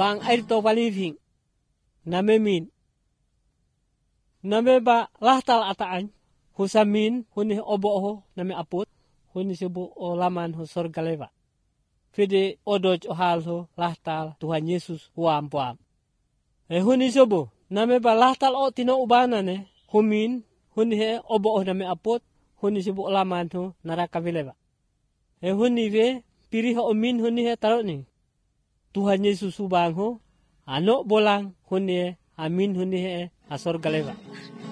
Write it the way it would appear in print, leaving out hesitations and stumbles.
bang air to baliving. Namemin. Name ba lahtal ataan. Husamin huni obo ho name aput. Huni subu o laman ho sorgaleva. Fide odoj o hal ho lahtal Tuhan Yesus huam puam. Huni subu. Name ba lahtal o tino ubana humin huni he obo ho name aput. Huni subu o laman ho naraka vileva. Huni ve pirih ho min huni he tarot ni. Tuhan Yesus subang ho. Ano bolang huni amin huni he asor galeva.